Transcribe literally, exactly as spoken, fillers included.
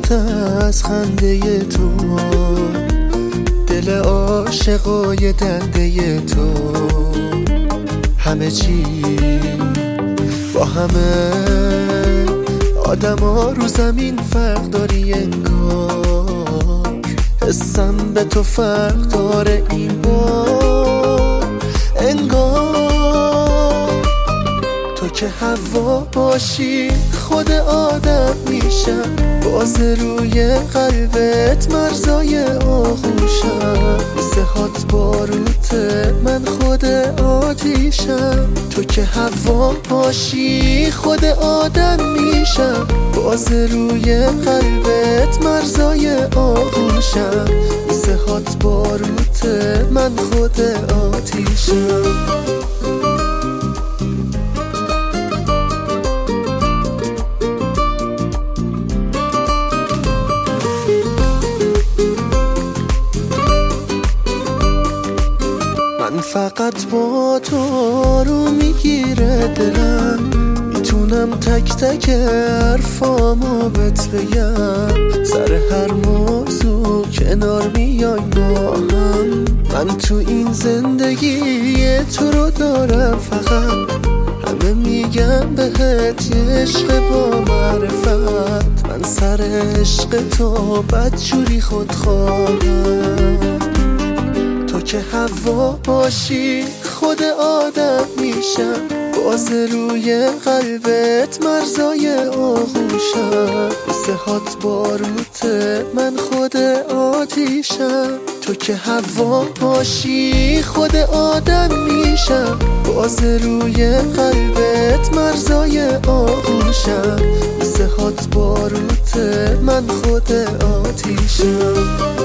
بسوخته از خنده تو، دل عاشقای دنده تو. همه چی با همه آدم ها رو زمین فرق داری انگار، حسم به تو فرق داره این بار انگار. تو که هوا باشی خود آدم میشم، باز روی قلبت مرزای آغوشم. بوسه هات باروته من خود آتیشم. تو که هوا باشی خود آدم میشم، باز روی قلبت مرزای آغوشم. بوسه هات باروته من خود آتیشم. من فقط با تو رو میگیره دلم، میتونم تک تک حرفامو بهت بگم. سر هر موضوع کنار میایم با هم. من تو این زندگی تو رو دارم فقط، همه میگم بهت یه عشق با معرفت. من سر عشق تو بدجوری خود خواهم. تو که هوا باشی خود آدم میشم، باز روی قلبت مرزای آغوشم. بوسه هات باروته من خود آتیشم. تو که هوا باشی خود آدم میشم، باز روی قلبت مرزای آغوشم. بوسه هات باروته من خود آتیشم.